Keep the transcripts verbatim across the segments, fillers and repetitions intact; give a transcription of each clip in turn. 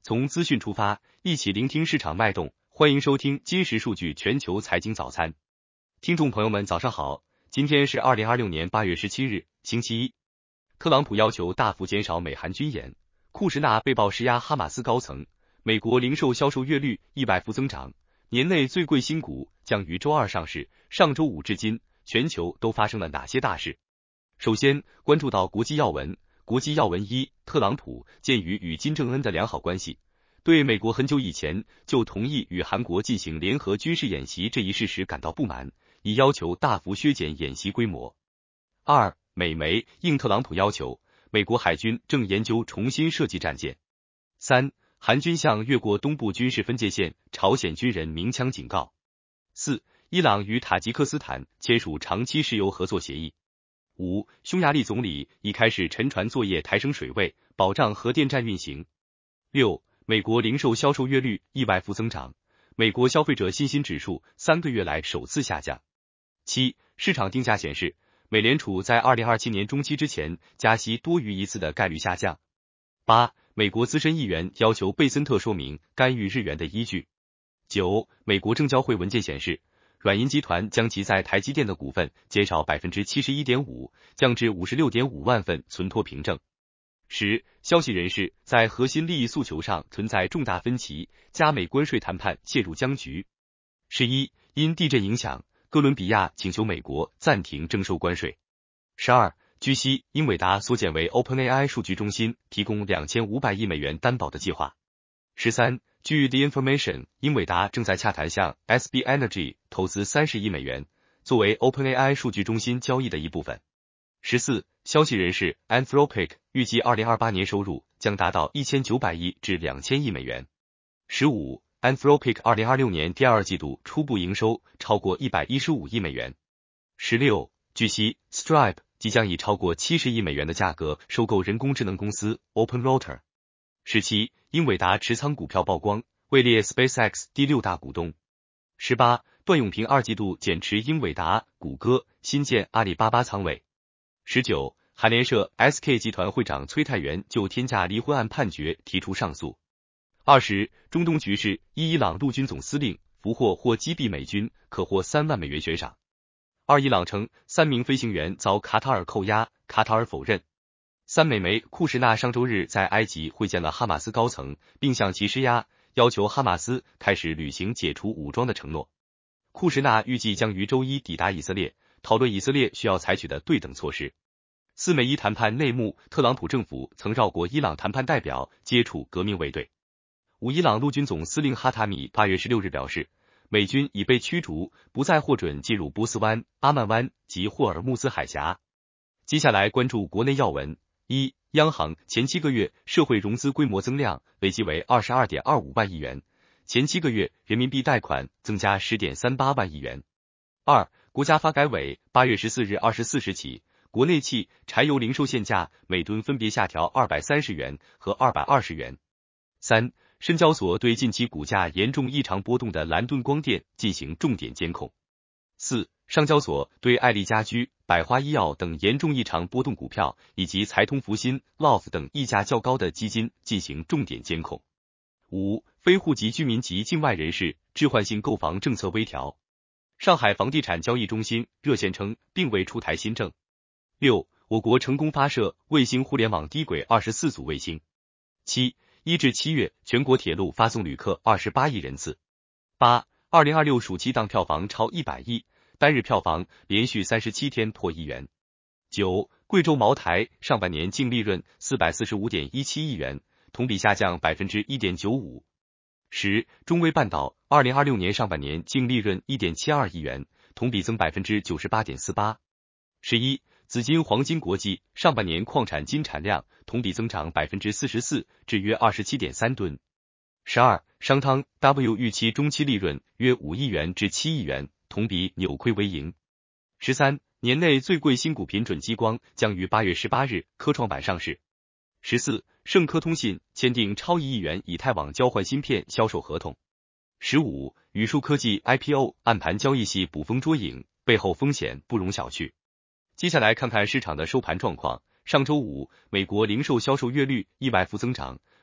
从资讯出发，一起聆听市场脉动。欢迎收听今时数据全球财经早餐。听众朋友们，早上好，今天是二零二六年八月十七日，星期一。特朗普要求大幅减少美韩军演，库什纳被曝施压哈马斯高层，美国零售销售月率意外负增长，年内最贵新股将于周二上市。上周五至今，全球都发生了哪些大事？首先关注到国际要闻。国际要闻一，特朗普鉴于与金正恩的良好关系，对美国很久以前就同意与韩国进行联合军事演习这一事实感到不满，已要求大幅削减演习规模。二，美媒应特朗普要求，美国海军正研究重新设计战舰。三，韩军向越过东部军事分界线，朝鲜军人鸣枪警告。四，伊朗与塔吉克斯坦签署长期石油合作协议。五，匈牙利总理已开始沉船作业抬升水位，保障核电站运行。六，美国零售销售月率意外负增长，美国消费者信心指数三个月来首次下降。七，市场定价显示，美联储在二零二七年中期之前加息多于一次的概率下降。八，美国资深议员要求贝森特说明干预日元的依据。九，美国证交会文件显示，软银集团将其在台积电的股份减少 百分之七十一点五， 降至 五十六点五万份，存托凭证。十，消息人士在核心利益诉求上存在重大分歧，加美关税谈判陷入僵局。十一，因地震影响，哥伦比亚请求美国暂停征收关税。十二，据悉，英伟达缩减为 OpenAI 数据中心提供两千五百亿美元担保的计划。十三，据 The Information， 英伟达正在洽谈向 S B Energy 投资三十亿美元，作为 OpenAI 数据中心交易的一部分。十四，消息人士 Anthropic 预计二零二八年收入将达到一千九百亿至两千亿美元。十五， Anthropic 二零二六年第二季度初步营收超过一百一十五亿美元。十六，据悉 Stripe 即将以超过七十亿美元的价格收购人工智能公司 OpenRouter。十七，英伟达持仓股票曝光，位列 SpaceX 第六大股东。十八，段永平二季度减持英伟达、谷歌、新建阿里巴巴仓位。十九，韩联社 S K 集团会长崔泰元就天价离婚案判决提出上诉。二十，中东局势，伊朗陆军总司令俘获或击毙美军可获三万美元悬赏。二，伊朗称三名飞行员遭卡塔尔扣押，卡塔尔否认。三，美媒库什纳上周日在埃及会见了哈马斯高层，并向其施压，要求哈马斯开始履行解除武装的承诺。库什纳预计将于周一抵达以色列，讨论以色列需要采取的对等措施。四，美伊谈判内幕，特朗普政府曾绕过伊朗谈判代表，接触革命卫队。五，伊朗陆军总司令哈塔米八月十六日表示，美军已被驱逐，不再获准进入波斯湾、阿曼湾及霍尔木兹海峡。接下来关注国内要闻。一，央行前七个月社会融资规模增量累计为 二十二点二五万亿元，前七个月人民币贷款增加 十点三八万亿元。二，国家发改委八月十四日二十四时起，国内汽柴油零售限价每吨分别下调二百三十元和二百二十元。三，深交所对近期股价严重异常波动的蓝盾光电进行重点监控。四，上交所对爱丽家居、百花医药等严重异常波动股票以及财通福鑫、L O F 等溢价较高的基金进行重点监控。五，非户籍居民及境外人士置换性购房政策微调。上海房地产交易中心热线称并未出台新政。六，我国成功发射卫星互联网低轨二十四组卫星。七，一至七月全国铁路发送旅客二十八亿人次。八，二零二六暑期档票房超一百亿，单日票房连续三十七天破亿元。九，贵州茅台上半年净利润 四百四十五点一七亿元，同比下降 百分之一点九五。十，中微半岛二零二六年上半年净利润 一点七二亿元，同比增 百分之九十八点四八。十一，紫金黄金国际上半年矿产金产量同比增长 百分之四十四 至约 二十七点三吨。十二，商汤 W 预期中期利润约五亿元至七亿元，同比扭亏为盈。十三，年内最贵新股品准激光将于八月十八日科创板上市。十四，盛科通信签订超一亿元以太网交换芯片销售合同。十五，宇树科技 I P O 暗盘交易系捕风捉影，背后风险不容小觑。接下来看看市场的收盘状况。上周五，美国零售销售月率意外负增长，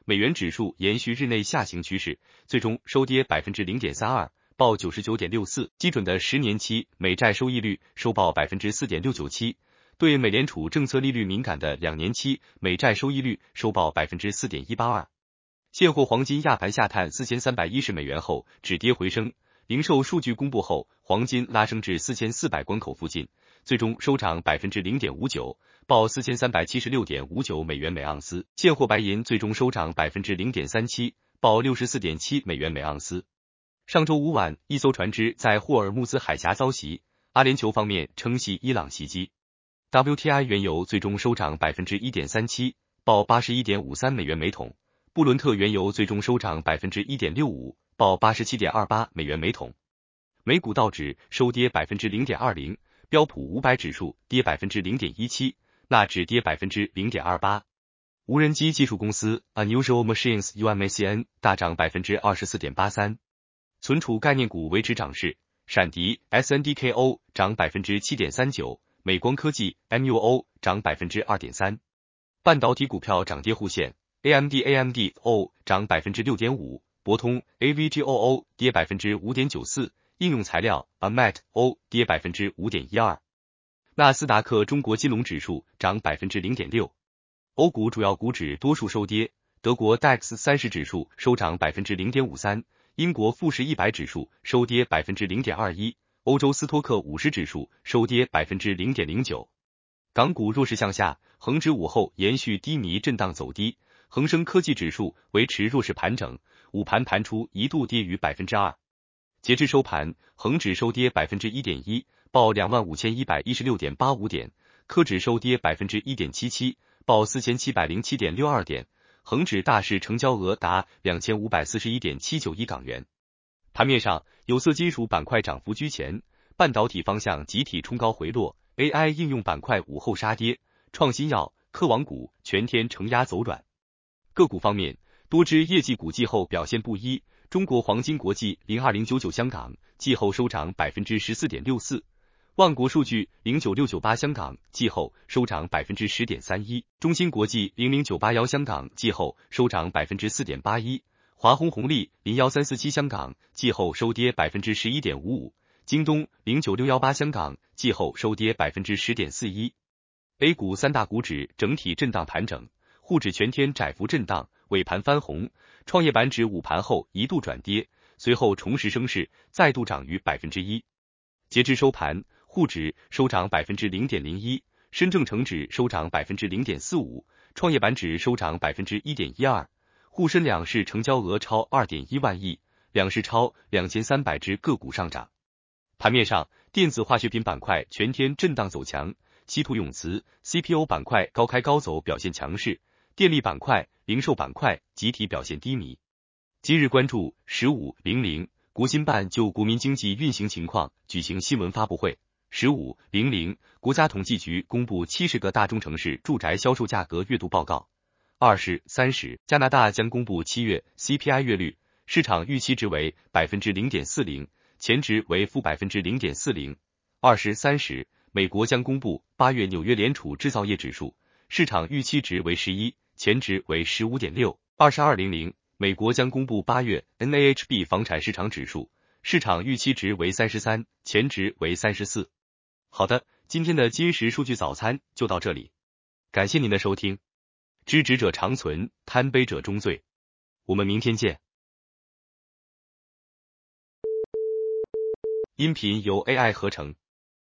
美元指数延续日内下行趋势，最终收跌 百分之零点三二， 报 九十九点六四。基准的十年期美债收益率收报 百分之四点六九七， 对美联储政策利率敏感的两年期美债收益率收报 百分之四点一八二。现货黄金亚盘下探四千三百一十美元后止跌回升，零售数据公布后，黄金拉升至四千四百关口附近，最终收涨 百分之零点五九， 报 四千三百七十六点五九美元每盎司。现货白银最终收涨 百分之零点三七， 报 六十四点七美元每盎司。上周五晚，一艘船只在霍尔木兹海峡遭袭，阿联酋方面称系伊朗袭击。W T I 原油最终收涨 百分之一点三七， 报 八十一点五三美元每桶。布伦特原油最终收涨 百分之一点六五， 报 八十七点二八美元每桶。美股道指收跌 百分之零点二零， 标普五百指数跌 百分之零点一七， 纳指跌 百分之零点二八。无人机技术公司 Unusual Machines U M A C N 大涨 百分之二十四点八三。存储概念股维持涨势，闪迪 S N D K O 涨 百分之七点三九， 美光科技 M U O 涨 百分之二点三。半导体股票涨跌互现，A M D A M D O 涨 百分之六点五， 博通 A V G O O 跌 百分之五点九四， 应用材料 A M A T O 跌 百分之五点一二。纳斯达克中国金龙指数涨 百分之零点六。欧股主要股指多数收跌，德国 D A X 三十指数收涨 百分之零点五三， 英国富时一百指数收跌 百分之零点二一， 欧洲斯托克五十指数收跌 百分之零点零九。港股弱势向下，恒指午后延续低迷震荡走低，恒生科技指数维持弱势盘整，午盘盘出一度跌逾 百分之二。截至收盘，恒指收跌 百分之一点一， 报 两万五千一百一十六点八五点，科指收跌 百分之一点七七， 报 四千七百零七点六二点，恒指大市成交额达 两千五百四十一点七九亿港元。盘面上，有色金属板块涨幅居前，半导体方向集体冲高回落， A I 应用板块午后杀跌，创新药、科网股全天承压走软。个股方面，多只业绩股季后表现不一，中国黄金国际零二零九九香港季后收涨 百分之十四点六四， 万国数据零九六九八香港季后收涨 百分之十点三一， 中芯国际零零九八一香港季后收涨 百分之四点八一， 华虹红利零一三四七香港季后收跌 百分之十一点五五， 京东零九六一八香港季后收跌 百分之十点四一。 A 股三大股指整体震荡盘整，沪指全天窄幅震荡，尾盘翻红，创业板指午盘后一度转跌，随后重拾升势，再度涨逾 百分之一。 截至收盘，沪指收涨 百分之零点零一， 深证成指收涨 百分之零点四五， 创业板指收涨 百分之一点一二， 沪深两市成交额超 二点一万亿，两市超两千三百只个股上涨。盘面上，电子化学品板块全天震荡走强，稀土永磁 C P O 板块高开高走表现强势，电力板块、零售板块集体表现低迷。今日关注十五零零，国新办就国民经济运行情况举行新闻发布会。十五零零，国家统计局公布七十个大中城市住宅销售价格月度报告。二十三十，加拿大将公布七月 C P I 月率，市场预期值为 百分之零点四零， 前值为负 百分之零点四零。二十三十，美国将公布八月纽约联储制造业指数，市场预期值为十一，前值为 十五点六。二十二零零，美国将公布八月 N A H B 房产市场指数，市场预期值为三十三，前值为三十四。好的，今天的今时数据早餐就到这里，感谢您的收听。知止者常存，贪杯者终醉。我们明天见。音频由 A I 合成。